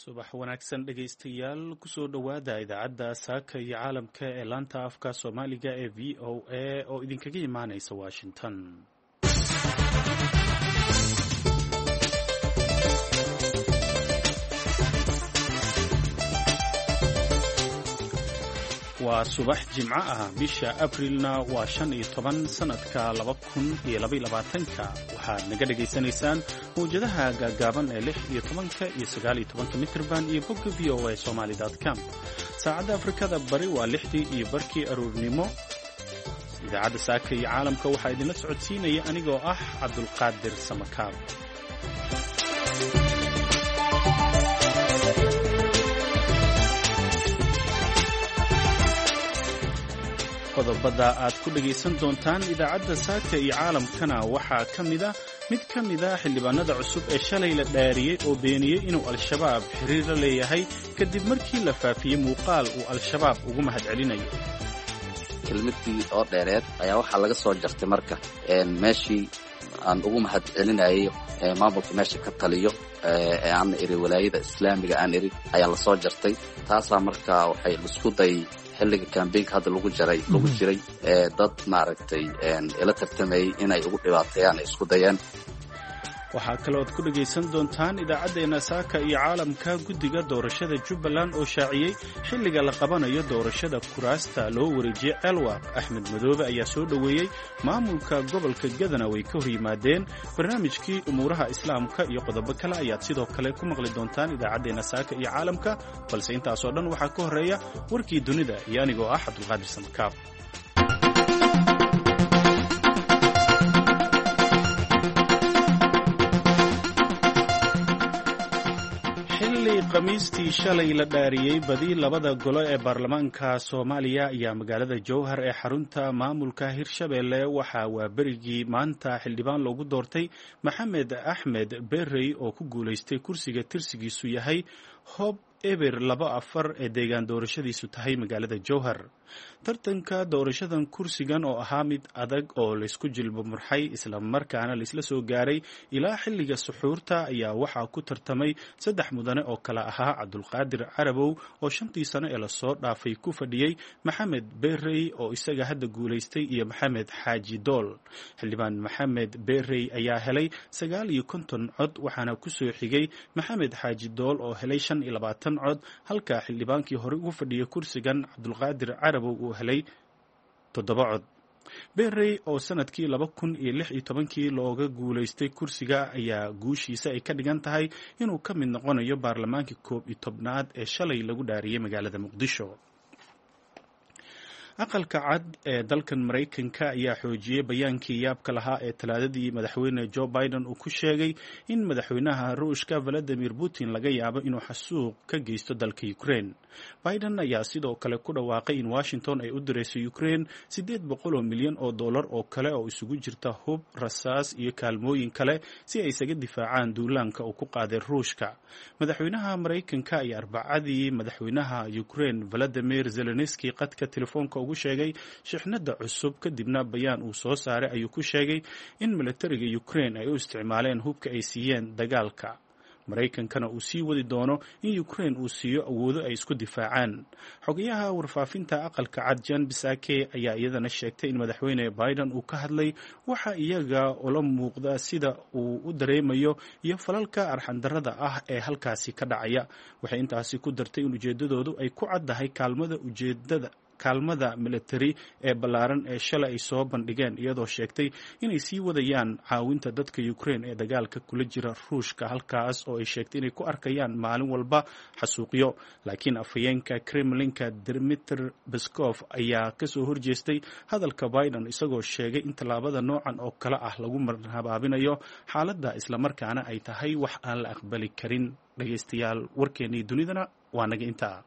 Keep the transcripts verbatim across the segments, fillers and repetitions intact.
subax wanaagsan dhegaystayaal kusoo dhowaada idaacadda saaka iyo caalamka ee laanta afka soomaaliga ee v o a oo idinkaga imaanaysa washington. waa subax jimco ah bisha abrilna waa shan iyo toban sanadka laba kun iyo laba iyo labaatanka waxaad naga dhegaysanaysaan mawjadaha gaagaaban ee lix iyo tobanka iyo sagaal iyo tobanka mitrban iyo bogga v o a somali dot com. saacadda afrikada bari waa lixdii iyo barkii aruurnimo. idaacadda saaka iyo caalamka waxaa idinla socodsiinaya anigoo ah cabdulqaadir samakaab. qodobada aad ku dhegaysan doontaan idaacadda saaka iyo caalamkana waxaa ka mida mid ka mida xildhibaanada cusub ee shalay la dhaariyey oo beeniyey inuu al-shabaab xiriir la leeyahay kadib markii la faafiyey muuqaal uu al-shabaab ugu mahadcelinayo. kelmadii oo dheereed ayaa waxaa laga soo jartay marka meeshii aan ugu mahadcelinayay maamulka meesha ka taliyo ee aan iri walaayada islaamiga aan iri ayaa la soo jartay. taasaa markaa waxay isku day xilliga kambeynka hadda lagu jaray lagu jiray ee dad maaragtay ila tartamayay inay ugu dhibaateeyaan ay isku dayeen. waxaa kalood ku dhegaysan doontaan idaacaddeena saaka iyo caalamka guddiga doorashada jubbaland oo shaaciyey xilliga la qabanayo doorashada kuraasta loo wareejiyey ceelwaaq. axmed madoobe ayaa soo dhoweeyey maamulka gobolka gadana way ka hor yimaadeen. barnaamijkii umuuraha islaamka iyo qodobo kale ayaad sidoo kale ku maqli doontaan idaacaddeena saaka iyo caalamka, balse intaasoo dhan waxaa ka horreeya warkii dunida iyo anigoo ah cabdulqaadir samakaab. khamiistii shalay la dhaariyey badi labada golo ee baarlamaanka soomaaliya ayaa magaalada jowhar ee xarunta maamulka hirshabeelle waxaa waaberigii maanta xildhibaan loogu doortay maxamed axmed berey oo ku guulaystay kursiga tirsigiisu yahay hob eber laba afar ee deegaan doorashadiisu tahay magaalada jowhar. tartanka doorashadan kursigan oo ahaa mid adag oo laysku jilbo murxay islamarkaana laisla soo gaaray ilaa xilliga suxuurta ayaa waxaa ku tartamay saddex mudane oo kale ahaa cabdulqaadir carabow oo shantii sano ee lasoo dhaafay ku fadhiyey, maxamed berey oo isaga hadda guulaystay iyo maxamed xaaji dool. xildhibaan maxamed berey ayaa helay sagaal iyo konton cod waxaana kusoo xigay maxamed xaaji dool oo helay shan iyo labaatan cod, halka xildhibaankii horey ugu fadhiyay kursigan cabdulqaadir carabow uu helay toddoba cod. berey oo sanadkii laba kun iyo lix iyo tobankii looga guulaystay kursiga ayaa guushiisa ay ka dhigan tahay inuu ka mid noqonayo baarlamaankii koob iyo tobnaad ee shalay lagu dhaariyey magaalada muqdisho. aqalka cad ee dalkan maraykanka ayaa xoojiyey bayaankii yaabka lahaa ee talaadadii madaxweyne joe biden uu ku sheegay in madaxweynaha ruushka valadimir putin laga yaabo inuu xasuuq ka geysto dalka ukraine. biden ayaa sidoo kale ku dhawaaqay in washington ay u dirayso ukraine siddeed boqol oo milyan oo dollar oo kale oo isugu jirta hub, rasaas iyo kaalmooyin kale si ay isaga difaacaan duulaanka uu ku qaaday ruushka. madaxweynaha maraykanka ayaa arbacadii madaxweynaha ukraine valadimir zelenski qadka telefoonka ugu sheegay shixnada cusub, kadibna bayaan uu soo saaray ayuu ku sheegay in militariga ukraine ay u isticmaaleen hubka ay siiyeen dagaalka, maraykankana uu sii wadi doono in ukraine uu siiyo awoodo ay isku difaacaan. xogayaha warfaafinta aqalka cad jan bisake ayaa iyadana sheegtay in madaxweyne biden uu ka hadlay waxa iyaga ula muuqda sida uu u dareemayo iyo falalka arxandarrada ah ee halkaasi ka dhacaya. waxay intaasi ku dartay in ujeedadoodu ay ku caddahay kaalmada ujeedada kaalmada militari ee ballaaran ee shalay ay soo bandhigeen, iyadoo sheegtay inay sii wadayaan caawinta dadka ukraine ee dagaalka kula jira ruushka, halkaas oo ay sheegtay inay ku arkayaan maalin walba xasuuqyo. laakiin afhayeenka kremlinka dmitr peskov ayaa kasoo horjeestay hadalka biden, isagoo sheegay in tallaabada noocan oo kale ah lagu marhabaabinayo xaaladda islamarkaana ay tahay wax aan la aqbali karin. dhegaystayaal, warkeennii dunidana waa naga intaa.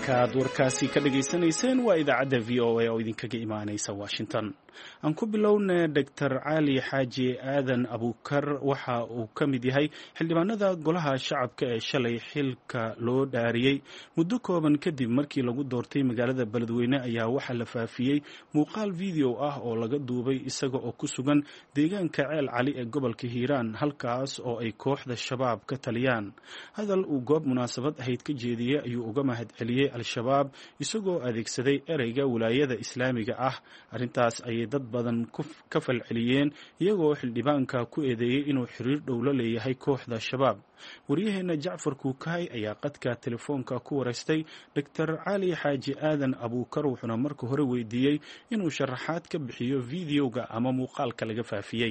halkaaad warkaasi ka dhagaysanayseen waa idaacadda v o a oo idinkaga imaanaysa washington. aan ku bilowna doctor cali xaaji aadan abuukar waxa uu ka mid yahay xildhibaanada golaha shacabka ee shalay xilka loo dhaariyey muddo kooban kadib markii lagu doortay magaalada beledweyne ayaa waxaa la faafiyey muuqaal video ah oo laga duubay isaga oo ku sugan deegaanka ceel cali ee gobolka hiiraan halkaas oo ay kooxda shabaab ka taliyaan. hadal uu goob munaasabad ahayd ka jeediyey ayuu uga mahad celiyey al-shabaab isagoo adeegsaday ereyga wilaayada islaamiga ah. arrintaas ayay dad badan ka falceliyeen iyagoo xildhibaanka ku eedeeyey inuu xiriir dhow la leeyahay kooxda shabaab. waryaheena jacfar kuukahay ayaa qadka telefoonka ku wareystay doctor cali xaaji aadan abuukar wuxuuna marka hore weydiiyey inuu sharaxaad ka bixiyo videoga ama muuqaalka laga faafiyey.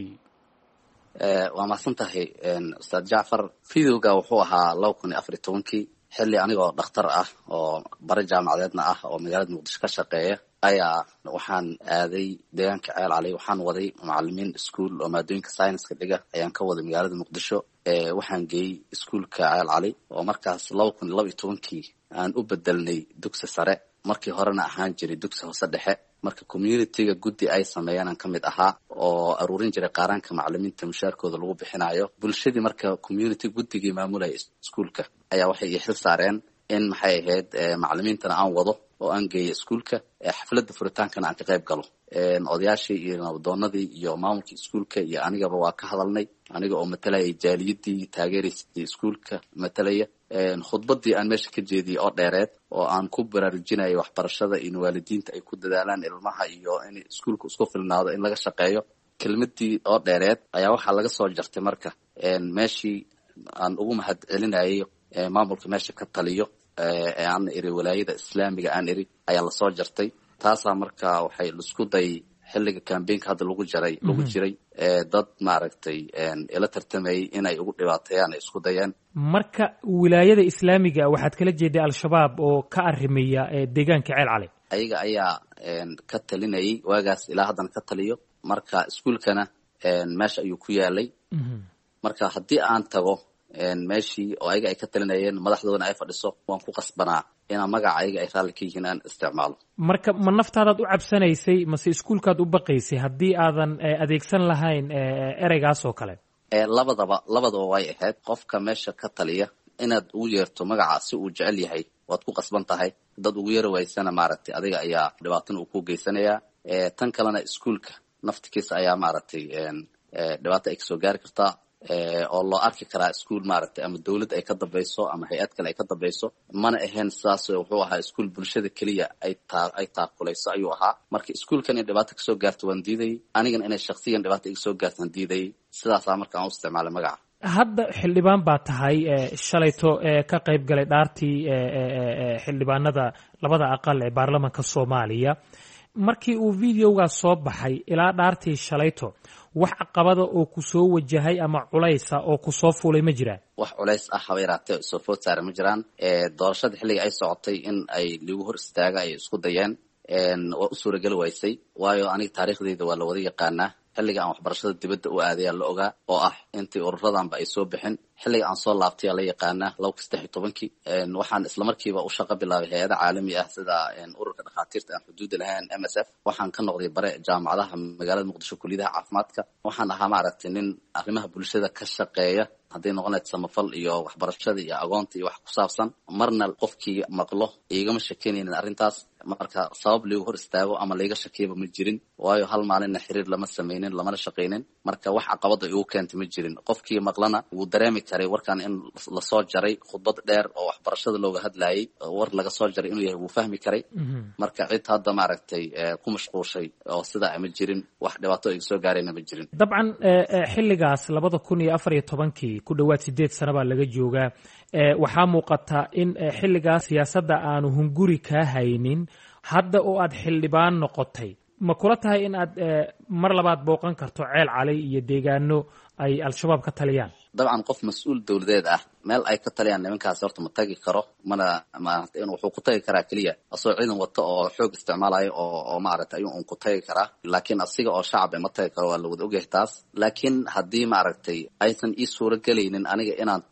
waa mahadsan tahay ustaad jacfar. videoga wuxuu ahaa laba kun iyo afar iyo tobankii xilli anigoo dhakhtar ah oo bare jaamacadeedna ah oo magaalada muqdisho ka shaqeeya ayaa waxaan aaday deegaanka ceel cali. waxaan waday macalimiin iskuol oo maadooyinka scienska dhiga ayaan ka waday magaalada muqdisho. waxaan geeyey iskuolka ceel cali oo markaas laba kun iyo laba iyo tobankii aan u bedelnay dugsi sare, markii horena ahaan jiray dugsi hoose dhexe. marka communityga guddi ay sameeyaan aan ka mid ahaa oo aruurin jiray qaaraanka macalimiinta mushaarkooda lagu bixinayo. bulshadii marka community guddigii maamulaya iskuolka ayaa waxay ii xil saareen in maxay ahayd macalimiintana aan wado oo aan geeyo iskuolka, xafladda furitaankana aan ka qayb galo. odayaashii iyo nabdoonadii iyo maamulkii iskuolka iyo anigaba waa ka hadalnay, aniga oo matalaya jaaliyadii taageeraysay iskuolka matalaya. khudbadii aan meesha ka jeediyey oo dheereed oo aan ku baraarujinayo waxbarashada in waalidiinta ay ku dadaalaan ilmaha iyo in iskuolka isku filnaado in laga shaqeeyo. kelmadii oo dheereed ayaa waxaa laga soo jartay marka meeshii aan ugu mahad celinayay maamulka meesha ka taliyo ee aan iri walaayada islaamiga aan iri ayaa lasoo jartay. taasaa marka waxay isku day xilliga cambaynka hadda lagu jaray lagu jiray dad maaragtay ila tartamayay inay ugu dhibaateeyaan ay isku dayeen. marka wilaayada islaamiga waxaad kala jeeday al-shabaab oo ka arrimaya deegaanka ceel cali? ayaga ayaa ka talinayay waagaas ilaa haddana ka taliyo. marka iskuolkana meesha ayuu ku yaalay. marka haddii aan tago meeshii oo ayaga ay ka talinayeen madaxdoodana ay fadhiso waan ku qasbanaa inaan magaca ayaga ay raalli ka yihiin aan isticmaalo. marka ma naftaadaad u cabsanaysay mase iskuolkaad u baqaysay haddii aadan adeegsan lahayn ereygaas oo kale? labadaba labadaba way ahayd. qofka meesha ka taliya inaad ugu yeerto magaca si uu jecel yahay waad ku qasban tahay. dad ugu yeeri waysana maaragtay adiga ayaa dhibaatana uu ku geysanayaa. tan kalena iskuolka naftikiisa ayaa maaragtay dhibaata ay kasoo gaari kartaa oo loo arki karaa iskuol maaragtay ama dawlad ay ka dambayso ama hay-ad kale ay ka dambayso. mana ahayn sidaas. wuxuu ahaa iskuol bulshada keliya ay taa ay taakulayso ayuu ahaa. marka iskuolkan in dhibaato kasoo gaarto waan diidayay, anigana inay shaksiyan dhibaato iga soo gaarto waan diidayay. sidaasaa marka aan u isticmaalay magaca. hadda xildhibaan baa tahay shalayto ka qayb galay dhaartii xildhibaanada labada aqal ee baarlamaanka soomaaliya. markii uu videogaas soo baxay ilaa dhaartii shalayto wax caqabada oo ku soo wajahay ama culaysa oo ku soo fuulay ma jiraan? wax culays ah haba yaraatee soo food saara ma jiraan. doorashada xilliga ay socotay in ay ligu hor istaaga ay isku dayeen waa u suurageli waysay, waayo aniga taariikhdeyda waa la wada yaqaanaa. xilliga aan waxbarashada dibadda u aadayaa la ogaa oo ah intii ururadanba ay soo bixin. xilliga aan soo laabtay aa la yaqaanaa laba kun saddex iyo tobankii. waxaan islamarkiiba u shaqo bilaabay hay-ada caalami ah sida ururka dhakhaatiirta aan xuduuda lahayn M S F. waxaan ka noqday bare jaamacadaha magaalada muqdisho kuliyadaha caafimaadka. waxaan ahaa maaragtay nin arrimaha bulshada ka shaqeeya hadday noqonayd samafal iyo waxbarashada iyo agoonta iyo wax ku saabsan. marna qofkii maqlo igama shakinaynin arrintaas. marka sabab liigu hor istaago ama laiga shakiyaba ma jirin, waayo hal maalinna xiriir lama samaynin lamana shaqaynin. marka wax caqabada igu keentay ma jirin. qofkii maqlana wuu dareemi karay warkan in lasoo jaray khudbad dheer oo waxbarashada looga hadlayay war laga soo jaray inuu yahay wuu fahmi karay. marka cid hadda maaragtay ku mashquushay oo sidaa ma jirin. wax dhibaato iga soo gaarayna ma jirin. dabcan xilligaas labada kun iyo afar iyo tobankii ku dhowaad sideed sano baa laga joogaa. waxaa muuqata in xilligaas siyaasadda aanu hunguri kaa haynin. hadda oo aad xildhibaan noqotay ma kula tahay in aad mar labaad booqan karto ceel cali iyo deegaano ay al-shabaab ka taliyaan? dabcan qof mas-uul dawladeed ah meel ay ka taliyaan nimankaas horta ma tagi karo. mana maaragtay in wuxuu ku tagi karaa keliya asagoo ciidan wato oo xoog isticmaalayo oo oo maaragtay ayuu un ku tagi karaa. laakiin asiga oo shacab ma tagi karo, waa la wada ogyahay taas. laakiin haddii maaragtay aysan ii suuro gelaynin aniga inaan tago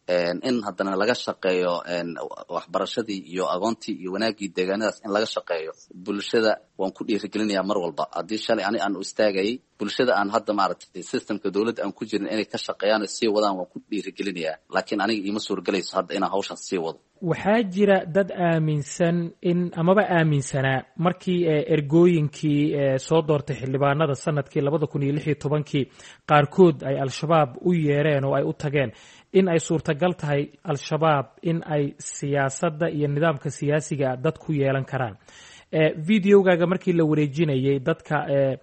in haddana laga shaqeeyo waxbarashadii iyo aqoontii iyo wanaagii deegaanadaas in laga shaqeeyo bulshada waan ku dhiirigelinayaa mar walba. haddii shalay ani aan u istaagayay bulshada aan hadda maaragtay systemka dowladda aan ku jirin inay ka shaqeeyaan oo sii wadaan waan ku dhiirigelinayaa, laakiin aniga iima suurgelayso hadda inaan hawshaas sii wado. waxaa jira dad aaminsan in amaba aaminsanaa markii ergooyinkii soo doortay xildhibaanada sanadkii labada kun iyo lix iyo tobankii qaarkood ay al-shabaab u yeereen oo ay u tageen in ay suurtagal tahay al-shabaab in ay siyaasadda iyo nidaamka siyaasiga dad ku yeelan karaan. videogaaga markii la wareejinayay dadka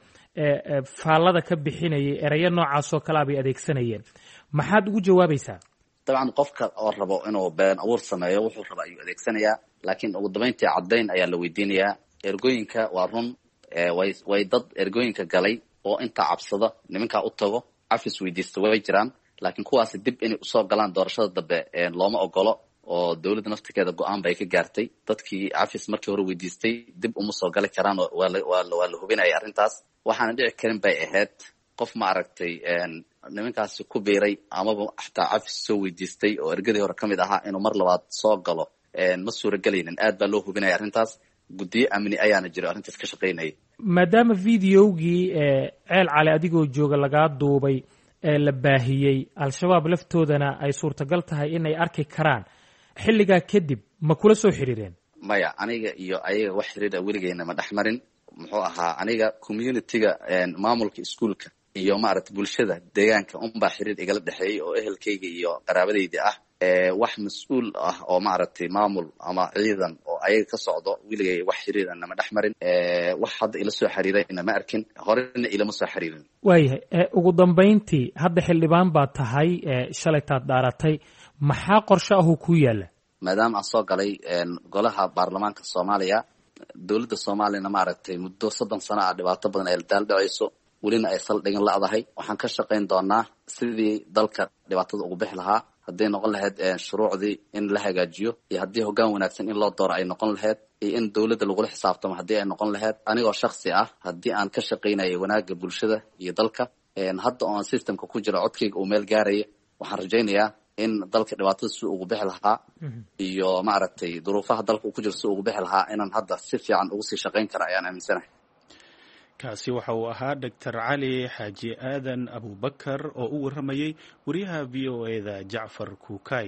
faallada ka bixinayay erayo noocaasoo kalea bay adeegsanayeen, maxaad ugu jawaabaysaa? dabcan qofka oo rabo inuu been abuur sameeyo wuxuu raba ayuu adeegsanayaa, laakiin ugu dambayntii caddayn ayaa la weydiinayaa. ergooyinka waa run, way way dad ergooyinka galay oo intaa cabsada nimankaa u tago cafis weydiista way jiraan, laakiin kuwaasi dib inay usoo galaan doorashada dambe looma ogolo oo dowladda naftigeeda go-aan bay ka gaartay. dadkii cafis markii hore weydiistay dib uma soo gali karaan oo waa la waa la hubinaya arrintaas. waxaana dhici karin bay ahayd qof ma aragtay nimankaasi ku biiray amaba xataa cafis soo weydiistay oo ergadii hore ka mid ahaa inuu mar labaad soo galo ma suuragelaynin. aad baa loo hubinaya arrintaas, guddiyo amni ayaana jiro arrintaas ka shaqaynayay. maadaama videogii ceel cali adigoo jooga lagaa duubay la baahiyey, al-shabaab laftoodana ay suurtagal tahay inay arki karaan, xilligaa kadib ma kula soo xiriireen? maya, aniga iyo ayaga wax xiriira weligeyna ma dhex marin. muxuu ahaa aniga communitiga maamulka iskuolka iyo maaragtay bulshada deegaanka unbaa xiriir igala dhexeeyey oo ehelkayga iyo qaraabadayda ah. wax mas-uul ah oo maaragtay maamul ama ciidan oo ayaga ka socdo weligay wax xiriira nama dhex marin. wax hadda ila soo xiriirayna ma arkin, horena ilama soo xiriirin. waayahay, ugu dambayntii hadda xildhibaan baa tahay, shalaytaad dhaaratay, maxaa qorshe ahu ku yaala? maadaama aan soo galay golaha baarlamaanka soomaaliya, dowladda soomaaliyana maaragtay muddo soddon sano ah dhibaato badan ay daaldhacayso, welina ay saldhigin la'dahay. waxaan ka shaqayn doonaa sidii dalka dhibaatada ugu bixi lahaa, hadday noqon lahayd shuruucdii in la hagaajiyo, iyo haddii hoggaan wanaagsan in loo dooro ay noqon lahayd, iyo in dowladda lagula xisaabtamo haddii ay noqon lahayd. anigoo shaksi ah haddii aan ka shaqaynayay wanaagga bulshada iyo dalka, hadda oo aan systemka ku jiro codkayga uu meel gaaraya, waxaan rajaynayaa in dalka dhibaatada si ugu bixi lahaa iyo maaragtay duruufaha dalka uu ku jiro si ugu bixi lahaa inaan hadda si fiican ugu sii shaqayn kara ayaan aaminsanahay. kaasi waxa uu ahaa doctor cali xaaji aadan abubakar oo u warramayey wariyaha v o eda jacfar kuukay.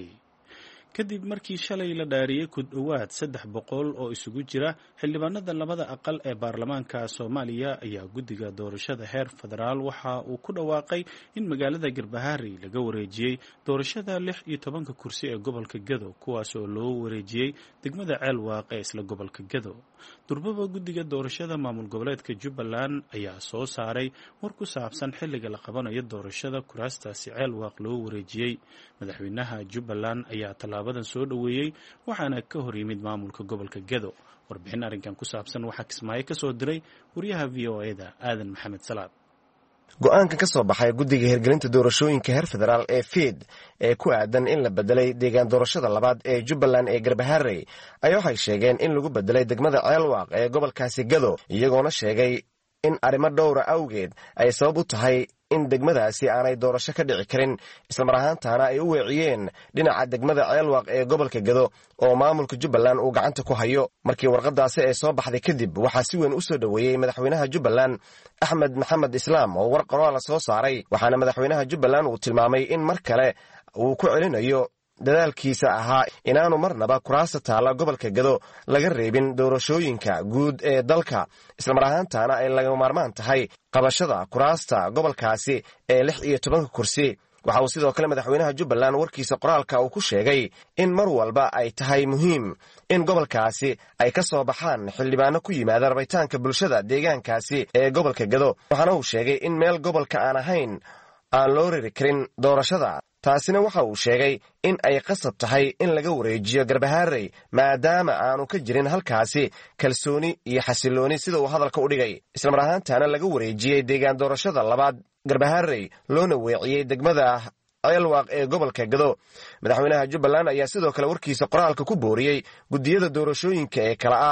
kadib markii shalay la dhaariyey ku dhowaad saddex boqol oo isugu jira xildhibaanada labada aqal ee baarlamaanka soomaaliya ayaa guddiga doorashada heer federaal waxa uu ku dhawaaqay in magaalada garbaharey laga wareejiyey doorashada lix iyo tobanka kursi ee gobolka Gado, kuwaas oo loo wareejiyey degmada Ceelwaaq ee isla gobolka Gado. durbaba guddiga doorashada maamul goboleedka Jubbaland ayaa soo saaray war ku saabsan xilliga la qabanayo doorashada kuraastaasi Ceelwaaq loo wareejiyey. madaxweynaha Jubbaland ayaa talaabadan soo dhaweeyey, waxaana ka hor yimid maamulka gobolka Gado. warbixin arrinkan ku saabsan waxaa Kismaayo ka soo diray wariyaha v o eda aadan maxamed salaad. go-aanka ka soo baxay guddiga hirgelinta doorashooyinka heer federaal ee fiid ee ku aadan in la bedelay deegaan doorashada labaad ee Jubbaland ee Garbaharey ayaa waxay sheegeen in lagu bedelay degmada Ceelwaaq ee gobolkaasi Gado, iyagoona sheegay in arrimo dhowra awgeed ay sabab u tahay in degmadaasi aanay doorasho ka dhici karin, islamar ahaantaana ay u weeciyeen dhinaca degmada Ceelwaaq ee gobolka Gado oo maamulka Jubbaland uu gacanta ku hayo. markii warqadaasi ay soo baxday kadib waxaa si weyn u soo dhaweeyey madaxweynaha Jubbaland Axmed Maxamed Islaam oo war qoraal soo saaray, waxaana madaxweynaha Jubbaland uu tilmaamay in mar kale uu ku celinayo dadaalkiisa ahaa inaanu marnaba kuraasta taala gobolka Gado laga reebin doorashooyinka guud ee dalka, islamar ahaantaana ay laga maarmaan tahay qabashada kuraasta gobolkaasi ee lix iyo tobanka kursi. waxa uu sidoo kale madaxweynaha Jubbaland warkiisa qoraalka uu ku sheegay in mar walba ay tahay muhiim in gobolkaasi ay ka soo baxaan xildhibaano ku yimaada rabitaanka bulshada deegaankaasi ee gobolka Gado, waxaana uu sheegay in meel gobolka aan ahayn aan loo riri karin doorashada. taasina waxa uu sheegay in ay qasab tahay in laga wareejiyo Garbaharey maadaama aanu ka jirin halkaasi kalsooni iyo xasilooni sida uu hadalka u dhigay, islamar ahaantaana laga wareejiyey deegaan doorashada labaad Garbaharey loona weeciyey degmada Ceelwaaq ee gobolka Gado. madaxweynaha Jubbaland ayaa sidoo kale warkiisa qoraalka ku booriyey guddiyada doorashooyinka ee kala ah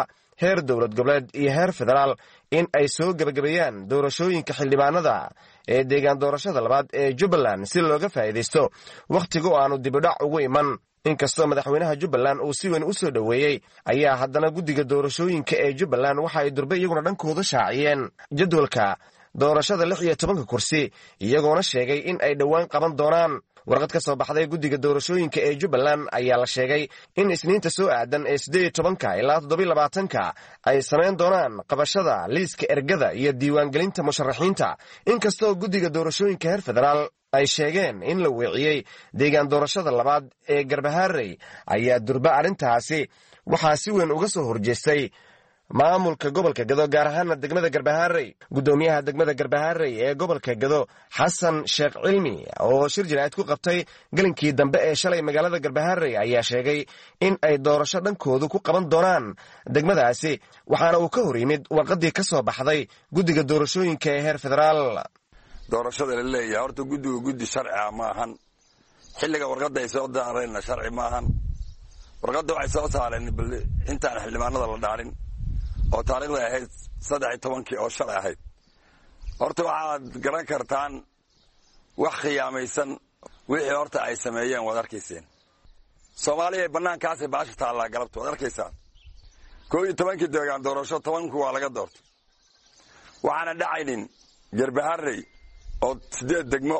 heer dowlad goboleed iyo heer federaal in ay soo gebagabeeyaan doorashooyinka xildhibaanada ee deegaan doorashada labaad ee jubbaland si looga faa'iidaysto wakhtiga oo aanu dibidhac ugu iman. inkastoo madaxweynaha jubbaland uu si weyn u soo dhoweeyey ayaa haddana guddiga doorashooyinka ee jubbaland waxa ay durbe iyaguna dhankooda shaaciyeen jadwalka doorashada lix iyo tobanka kursi iyagoona sheegay in ay dhowaan qaban doonaan. warqad ka soo baxday guddiga doorashooyinka ee jubbaland ayaa la sheegay in isniinta soo aadan ee siddeed iyo tobanka ilaa toddobiyo labaatanka ay samayn doonaan qabashada liiska ergada iyo diiwaangelinta musharaxiinta. inkastoo guddiga doorashooyinka heer federaal ay sheegeen in la weeciyey deegaan doorashada labaad ee garbaharey ayaa durba arrintaasi waxaa si weyn uga soo horjeestay maamulka gobolka gado, gaar ahaana degmada garbaharey. guddoomiyaha degmada garbaharey ee gobolka gado xasan sheekh cilmi oo shir jiraa'id ku qabtay gelinkii dambe ee shalay magaalada garbaharey ayaa sheegay in ay doorasho dhankoodu ku qaban doonaan degmadaasi, waxaana uu ka hor yimid warqaddii ka soo baxday guddiga doorashooyinka ee heer federaal. doorashada la leeyahay horta guddigu guddi sharci ah ma ahan. xilliga warqadda ay soo daareenna sharci ma ahan. warqadda waxay soo saareen bal intaan xildhibaanada la dhaarin oo taariikhda ahayd saddex iyo tobankii oo shalay ahayd. horta waxaad garan kartaan wax khiyaamaysan wixii horta ay sameeyeen waad arkayseen. soomaaliya bannaankaasay baasha taallaa galabta waad arkaysaan. koo iyo tobankii deegaan doorasho tobanku waa laga doortay. waxaana dhacaynin garbaharey oo siddeed degmo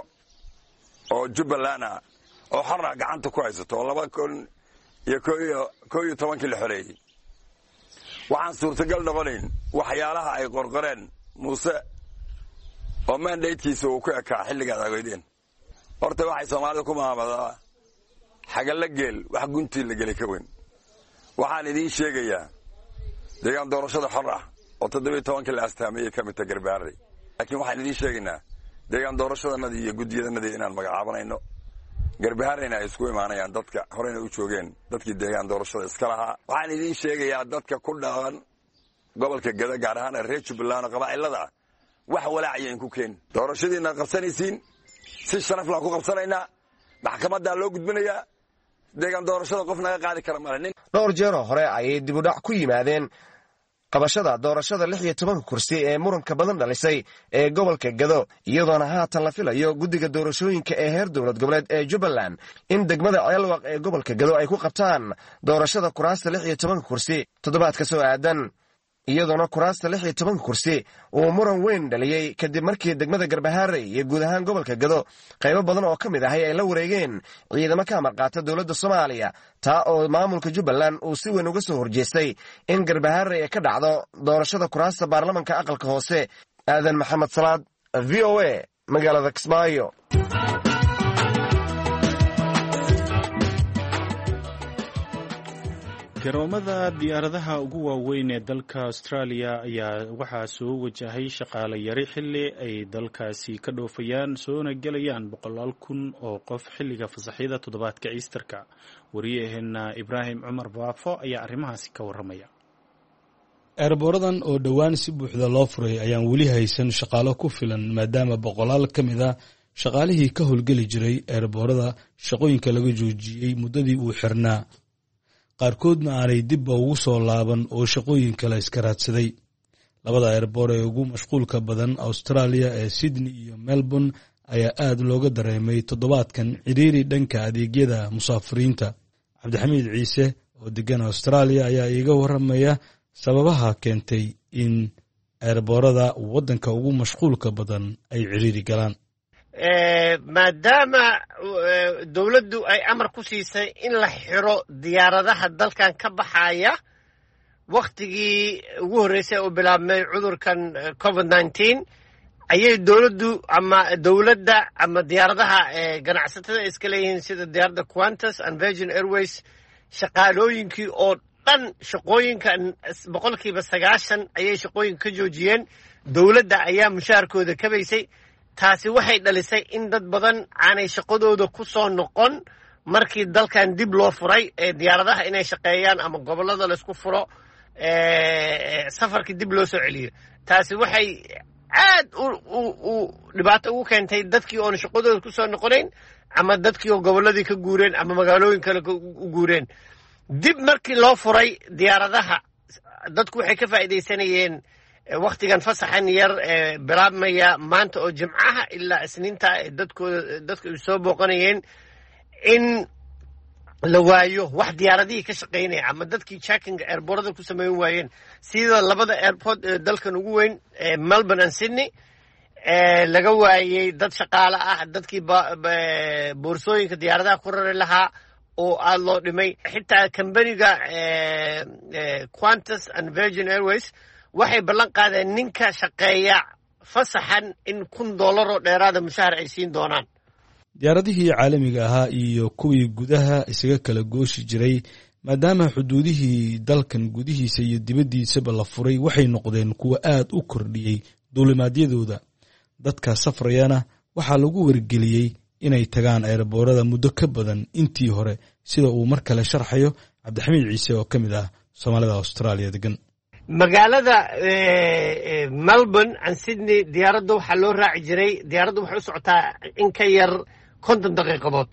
oo jubbaland ah oo xorna gacanta ku haysato oo laba kun iyo koo iyo tobankii la xoreeyey. waxaan suurtagal noqonayn waxyaalaha ay qorqoreen muuse oo mandatekiisa uu ku ekaa xilligaad agoydeen. horta waxay soomaalida ku maamadaa xagalla geel wax guntii la geli ka weyn. waxaan idiin sheegayaa deegaan doorashada xor ah oo toddobiyo tobankii la astaameeyey ka midta garbaharey. laakiin waxaan idiin sheegaynaa deegaan doorashadanadii iyo guddiyadanadii inaan magacaabanayno. garbahareyna ay isku imaanayaan dadka horeyna u joogeen dadkii deegaan doorashada iska lahaa. waxaan idiin sheegayaa dadka ku dhaqan gobolka gada gaar ahaan reer jubbaland oo qabaa'ilada ah wax walaacayayn ku keen. doorashadiina qabsanaysiin si sharaf laan ku qabsanaynaa. maxkamaddaa loo gudbinayaa. deegaan doorashada qof naga qaadi kara male. dhowr jeeroo hore ayay dibudhac ku yimaadeen qabashada doorashada lix iyo tobanka kursi ee muranka badan dhalisay ee gobolka gado, iyadoona haatan la filayo guddiga doorashooyinka ee heer dowlad goboleed ee jubbaland in degmada ceelwaq ee gobolka gado ay ku qabtaan doorashada kuraasta lix iyo tobanka kursi toddobaadka soo aadan. iyadoona kuraasta lix iyo tobanka kursi uu muran weyn dhaliyey kadib markii degmada garbaharey iyo guud ahaan gobolka gado qaybo badan oo ka mid ahay ay la wareegeen ciidamo ka amar qaata dowladda soomaaliya, taa oo maamulka jubbaland uu si weyn uga soo horjeestay in garbaharey ay ka dhacdo doorashada kuraasta baarlamanka aqalka hoose. aadan maxamed salaad, v o a, magaalada kismaayo. garoomada diyaaradaha ugu waaweyn ee dalka australia ayaa waxaa soo wajahay shaqaale yari xilli ay dalkaasi ka dhoofayaan soona gelayaan boqolaal kun oo qof xilliga fasaxyada toddobaadka iistarka. wariyaheena ibraahim cumar baafo ayaa arrimahaasi ka warramaya. eerbooradan oo dhowaan si buuxda loo furay ayaan weli haysan shaqaalo ku filan maadaama boqolaal ka mid a shaqaalihii ka howlgeli jiray eerboorada shaqooyinka laga joojiyey muddadii uu xirnaa. qaarkoodna aanay dibba ugu soo laaban oo shaqooyin kale iska raadsaday. labada eerboor ee ugu mashquulka badan australia ee sydney iyo melbourne ayaa aad looga dareemay toddobaadkan cidhiiri dhanka adeegyada musaafiriinta. cabdixamiid ciise oo degan australia ayaa iiga warramaya sababaha keentay in eerboorada waddanka ugu mashquulka badan ay cidhiiri galaan. maadaama dawladdu ay amar ku siisay in la xiro diyaaradaha dalkan ka baxaya wakhtigii ugu horreysay oo bilaabmay cudurkan covid nineteen ayay dawladdu ama dawladda ama diyaaradaha ganacsatada iska leeyihiin sida diyaaradda Qantas and Virgin Airways shaqaalooyinkii oo dhan shaqooyinka boqolkiiba sagaashan ayay shaqooyinka ka joojiyeen. dawladda ayaa mushaharkooda kabaysay. taasi waxay dhalisay in dad badan aanay shaqadooda ku soo noqon markii dalkan dib loo furay ee diyaaradaha inay shaqeeyaan ama gobollada laysku furo safarkii dib loo soo celiyo. taasi waxay aad u dhibaato ugu keentay dadkii oona shaqadooda ku soo noqonayn ama dadkii oo gobolladii ka guureen ama magaalooyin kale u guureen. dib markii loo furay diyaaradaha dadku waxay ka faa'iidaysanayeen waktigan fasaxan yar ee bilaabmaya maanta oo jimcaha ilaa isniinta dadkooda dadka ay soo booqanayeen in la waayo wax diyaaradihii ka shaqaynaya ama dadkii checkinga airborada ku samayn waayeen sida labada airport ee dalkan ugu weyn ee Melbourne and Sydney ee laga waayay dad shaqaale ah dadkii boorsooyinka diyaaradaha ku rari lahaa oo aad loo dhimay xitaa kambaniga Qantas and Virgin Airways waxay ballan qaadeen ninka shaqeeya fasaxan in kun dollar oo dheeraada mushahar ay siin doonaan diyaaradihii caalamiga ahaa iyo kuwii gudaha isaga kala gooshi jiray maadaama xuduudihii dalkan gudihiisa iyo dibaddiisaba la furay waxay noqdeen kuwa aad u kordhiyey duulimaadyadooda dadka safrayana waxaa lagu wargeliyey inay tagaan aeroboorada muddo ka badan intii hore sida uu mar kale sharxayo cabdixamiid ciise oo ka mid ah soomaalida Australia degan magaalada Melbourne and Sydney diyaaradda waxaa loo raaci jiray diyaaradda waxay u socotaa in ka yar konton daqiiqadood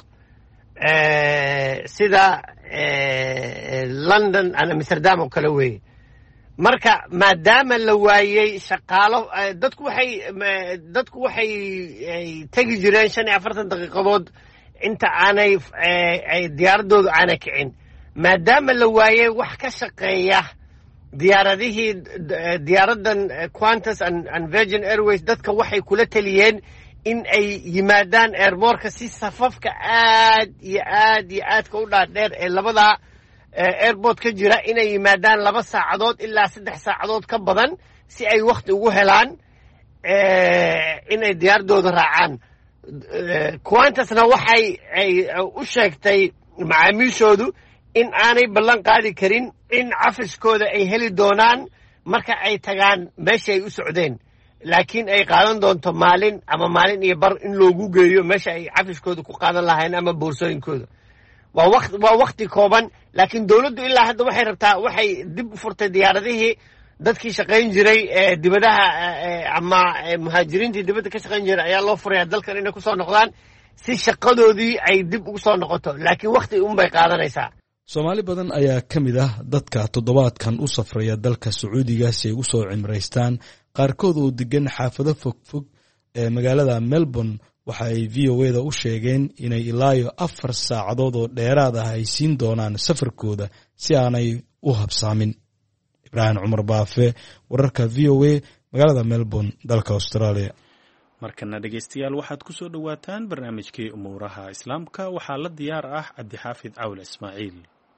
sida London and Amsterdam oo kale weeye marka maadaama la waayay shaqaalo dadku waxay dadku waxay tagi jireen shan iyo afartan daqiiqadood inta aanay ay diyaaradoodu aanay kicin maadaama la waayay wax ka shaqeeya diyaaradihii diyaaradan Qantas and, and Virgin Airways dadka waxay kula taliyeen in ay yimaadaan airportka si safafka aad iyo aad iyo aadka u dhaadheer ee labada airport ka jira inay yimaadaan laba saacadood ilaa saddex saacadood ka badan si ay waqti ugu helaan inay diyaaradooda raacaan Qantasna waxay ay u sheegtay macaamiishoodu in aanay ballan qaadi karin in cafiskooda ay heli doonaan marka ay tagaan meesha ay u socdeen laakiin ay qaadan doonto maalin ama maalin iyo bar in loogu geeyo meesha ay cafiskooda ku qaadan lahayn ama boorsooyinkooda waa waqti waa waqti kooban laakiin dawladdu ilaa hadda waxay rabtaa waxay dib u furtay diyaaradihii dadkii shaqayn jiray ee dibadaha ama muhaajiriintii dibadda ka shaqayn jiray ayaa loo furaya dalkan inay ku soo noqdaan si shaqadoodii ay dib ugu soo noqoto laakiin waqti un bay qaadanaysaa Soomaali badan ayaa ka mid ah dadka toddobaadkan u safraya dalka Sacuudiga si ay u soo cimraystaan qaarkood oo degan xaafado fogfog ee magaalada Melbourne waxa ay V O A da u sheegeen inay ilaa afar saacadood oo dheeraad ah ay siin doonaan safarkooda si aanay u habsaamin Ibrahim Cumar Baafe wararka V O A magaalada Melbourne dalka Australia markana dhageystayaal waxaad ku soo dhawaataan barnaamijkii umuuraha islaamka waxaa la diyaar ah Cabdi Xaafid Cawl Ismaaciil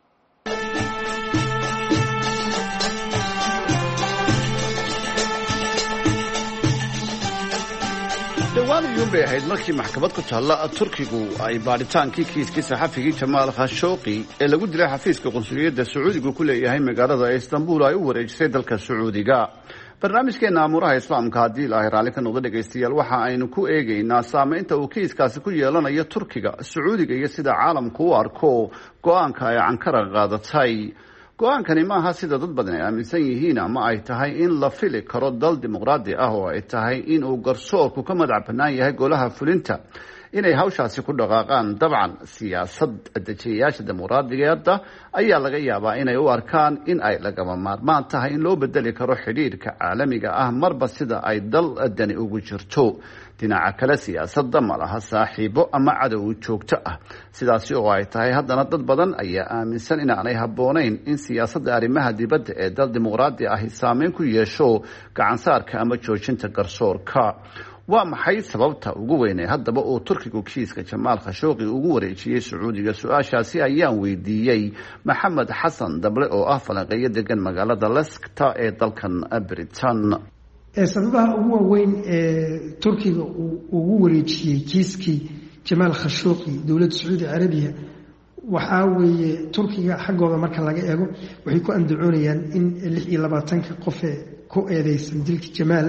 dhowaan ayuun bay ahayd markii maxkamad ku taalla turkigu ay baadhitaankii kiiskii saxafigii jamaal khashooqi ee lagu dilay xafiiska qunsuliyadda sacuudigu ku leeyahay magaalada istanbul ay u wareejisay dalka sacuudiga barnaamijkeena amuuraha islaamka haddii ilaahay raalli ka noqdo dhegaystayaal waxa aynu ku eegaynaa saamaynta uu kiiskaasi ku yeelanayo turkiga sacuudiga iyo sida caalamku u arko go-aanka ay Ankara qaadatay go-aankani maaha sida dad badan ay aaminsan yihiin ama ay tahay in la fili karo dal dimuqraadi ah oo ay tahay in uu garsoorku ka madax bannaan yahay golaha fulinta inay hawshaasi ku dhaqaaqaan dabcan siyaasad dejiyayaasha dimuqraadigeeda ayaa laga yaabaa inay u arkaan in ay lagama maarmaan tahay in loo bedeli karo xidhiirka caalamiga ah marba sida ay dal dani ugu jirto dhinaca kale siyaasadda ma laha saaxiibo ama cadow joogto ah sidaasi oo ay tahay haddana dad badan ayaa aaminsan inaanay habboonayn in siyaasadda arrimaha dibadda ee dal dimuqraadi ahi saameyn ku yeesho gacansaarka ama joojinta garsoorka waa maxay sababta ugu weyn ee haddaba uu turkigu kiiska jamaal khashooqi ugu wareejiyey sacuudiga su-aashaasi ayaan weydiiyey maxamed xasan dable oo ah falanqeeyo degan magaalada Leicester ee dalkan Britain sababaha ugu waaweyn ee turkiga uu ugu wareejiyey kiiskii jamaal khashooqi dowladda sacuudi carabiya waxaa weeye turkiga xaggooda marka laga eego waxay ku andacoonayaan in lix iyo labaatanka qof ee ku eedeysan dilka jamaal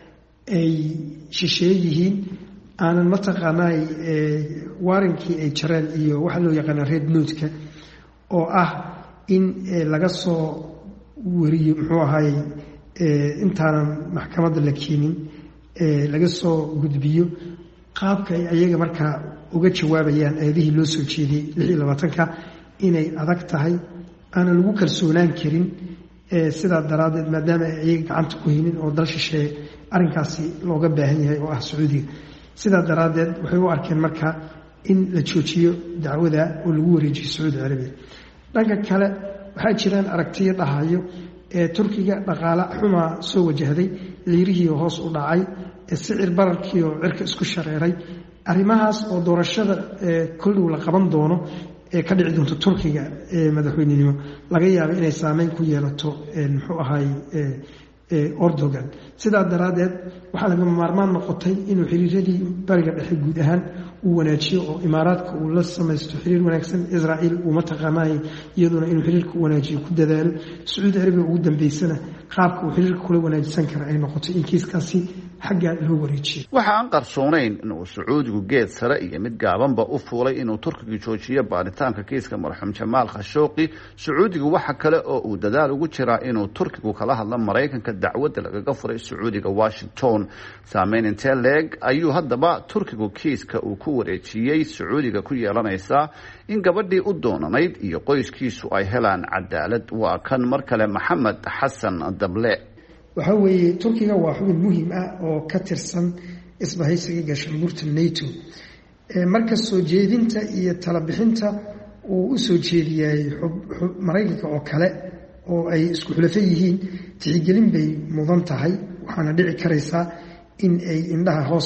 ay shisheeye yihiin aanan mataqaanaa waarankii ay jareen iyo waxa loo yaqaana red note-ka oo ah in laga soo wariyo muxuu ahaayey intaanan maxkamadda la keenin laga soo gudbiyo qaabka ay ayaga markaa uga jawaabayaan eedihii loo soo jeediyey lix iyo labaatanka inay adag tahay aanan lagu kalsoonaan karin sidaa daraaddeed maadaama ay iyaga gacanta ku haynin oo dal shisheeye arrinkaasi looga baahan yahay oo ah sacuudiga sidaa daraaddeed waxay u arkeen marka in la joojiyo dacwada oo lagu wareejiyo sacuudi carabiya dhanka kale waxaa jiraan aragtiyo dhahayo ee turkiga dhaqaale xumaa soo wajahday liirihii hoos u dhacay sicir bararkii oo cirka isku shareeray arrimahaas oo doorashada koldhow la qaban doono ee ka dhici doonto turkiga ee madaxweynenimo laga yaabo inay saameyn ku yeelato muxuu ahaay Erdogan sidaa daraaddeed waxaa lagama maarmaan noqotay inuu xiriiradii bariga dhexe guud ahaan uu wanaajiyo oo imaaraadka uu la samaysto xiriir wanaagsan Israa'iil uu mataqaanay iyaduna inuu xiriirka wanaajiyo ku dadaalo Sacuudi Carabiya ugu dambeysana qaabka uu xiriirka kula wanaajisan karo ay noqoto in kiiskaasi xagga loo wareejiyo waxa aan qarsoonayn inuu Sacuudigu geed sare iyo mid gaabanba u fuulay inuu Turkiga joojiyo baaritaanka kiiska marxuum Jamaal Khashoggi Sacuudigu waxa kale oo uu dadaal ugu jiraa inuu Turkigu kala hadlo Mareykanka dacwadda lagaga furay Sacuudiga Washington saameyn intee leeg ayuu haddaba Turkigu kiiska uu ku wareejiyay Sacuudiga ku yeelanaysaa in gabadhii u doonanayd iyo qoyskiisu ay helaan cadaalad waa kan mar kale Maxamed Xasan Dable waxa weeye Turkiga waa xubin muhiim ah oo ka tirsan isbahaysiga gaashaanbuurta NATO ee marka soo jeedinta iyo tala bixinta uu u soo jeediyay Mareykanka oo kale oo ay isku xulafo yihiin tixgelin bay mudan tahay waxaana dhici karaysaa in ay indhaha hoos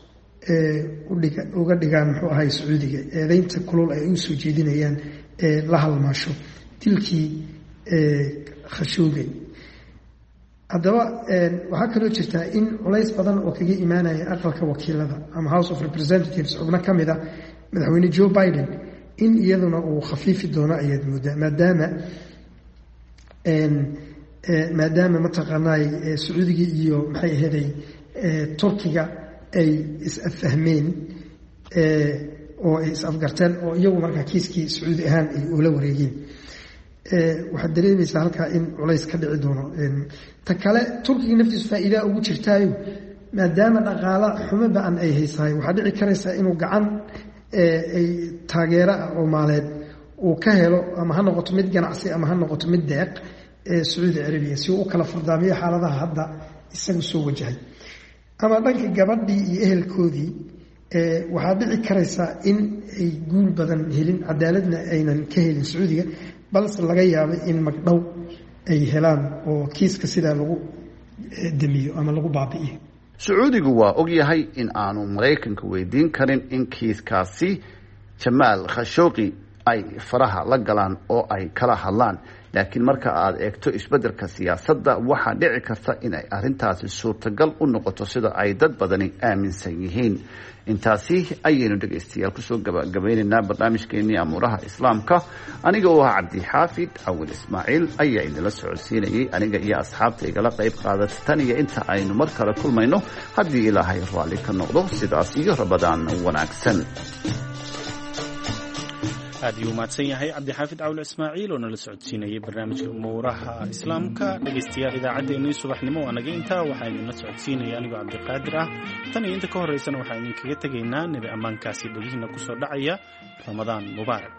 uga dhigaan muxuu ahay Sacuudiga eedaynta kulul ay u soo jeedinayaan ee la halmaasho dilkii Khashoggi haddaba waxaa kaloo jirtaa in culays badan oo kaga imaanaya aqalka wakiilada ama House of Representatives xubno ka mid ah madaxweyne Joe Biden in iyaduna uu khafiifi doono ayaad moodaa maadaama maadaama mataqaanay Sacuudiga iyo maxay ahaday Turkiga ay is-afahmeen oo ay is-afgarteen oo iyagu markaa kiiskii Sacuudi ahaan ay ula wareegeen waxaad dareemaysaa halkaa in culays ka dhici doono ta kale Turkiga naftiisu faa'iido ugu jirtaayo maadaama dhaqaale xumo ba'an ay haysaay waxaa dhici karaysaa inuu gacan ay taageero oo maaleed uu ka helo ama ha noqoto mid ganacsi ama ha noqoto mid deeq ee Sacuudi Carabiya si uu kala fardaamiyo xaaladaha hadda isagu soo wajahay ama dhanka gabadhii iyo ehelkoodii ee waxaa dhici karaysaa in ay guul badan helin cadaaladna aynan ka helin Sacuudiga balse laga yaabo in magdhow ay helaan oo kiiska sidaa lagu damiyo ama lagu baabi'iyo Sacuudigu waa og yahay in aanu Mareykanka weydiin karin in kiiskaasi Jamaal Khashoggi ay faraha la galaan oo ay kala hadlaan laakiin marka aad eegto isbeddelka siyaasadda waxaa dhici karta in ay arrintaasi suurtagal u noqoto sida ay dad badani aaminsan yihiin intaasi ayaynu dhegaystayaal kusoo gabagabaynaynaa barnaamijkeennii amuuraha islaamka aniga oo ah cabdi xaafid cawil ismaaciil ayaa idinla socodsiinayay aniga iyo asxaabta igala qayb qaadata tan iyo inta aynu mar kale kulmayno haddii ilaahay raalli ka noqdo sidaas iyo rabadaan wanaagsan aad ayuu mahadsan yahay cabdixaafid cawle ismaaciil oo nala socodsiinayay barnaamijka umuuraha islaamka dhegaystayaal idaacaddeenii subaxnimo waa naga intaa waxaa idinla socodsiinaya anigoo cabdiqaadir ah tan iyo inta ka horraysana waxaa idinkaga tegaynaa nebi ammaankaasi dhegihiina ku soo dhacaya ramadaan mubaarak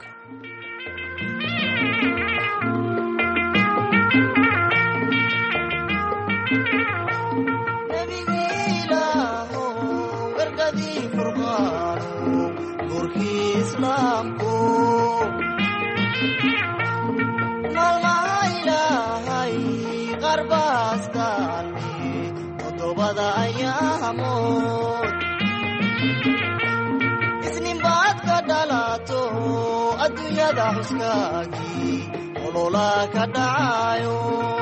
isninbaad ka dhalato adduunyada xuskaagii olola ka dhacayo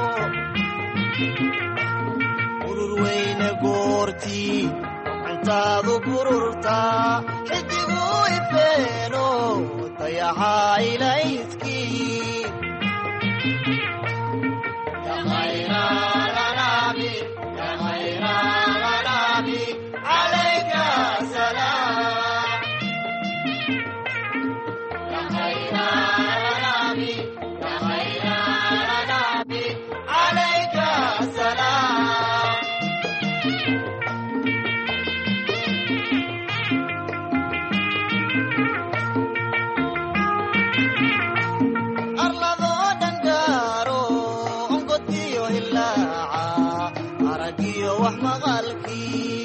urur weyne goortii gacantaadu bururtaa xidigu ifeeno dayaxaa ilayskii iyo hilaaca aragiyo wax maqalkii